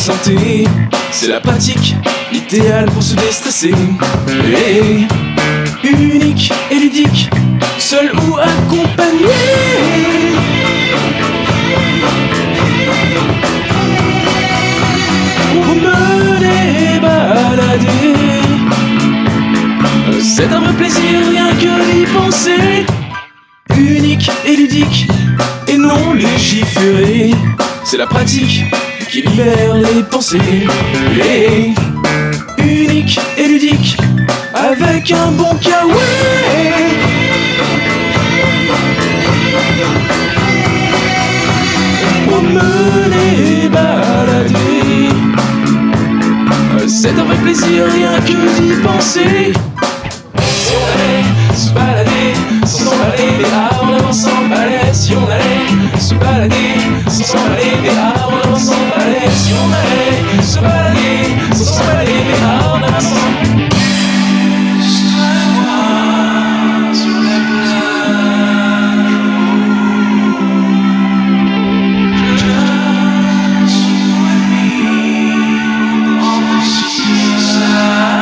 santé, c'est la pratique idéale pour se déstresser. Et unique et ludique, seul ou accompagné. Promener, balader, c'est un vrai plaisir rien que d'y penser. Unique et ludique et non légiféré, c'est la pratique qui libère les pensées. Et unique et ludique avec un bon kawaii. Promener, balader, c'est un vrai plaisir rien que d'y penser. Si on allait se balader sans s'emballer, mais en avançant balai. Si on allait se balader sans s'emballer, mais en avançant balai. Si on allait se balader sans s'emballer, mais en avançant. Juste toi et moi sur la plage. Just you and me on the seaside.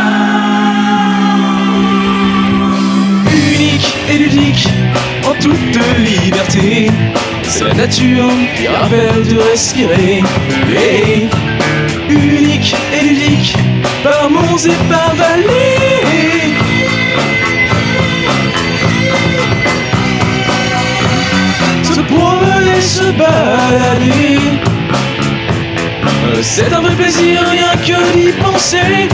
Et ludique en toute liberté, c'est la nature qui rappelle de respirer. Et unique et ludique par monts et par vallées. Se promener, se balader, c'est un vrai plaisir rien que d'y penser.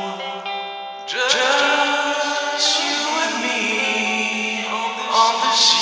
Just you and me on the sea.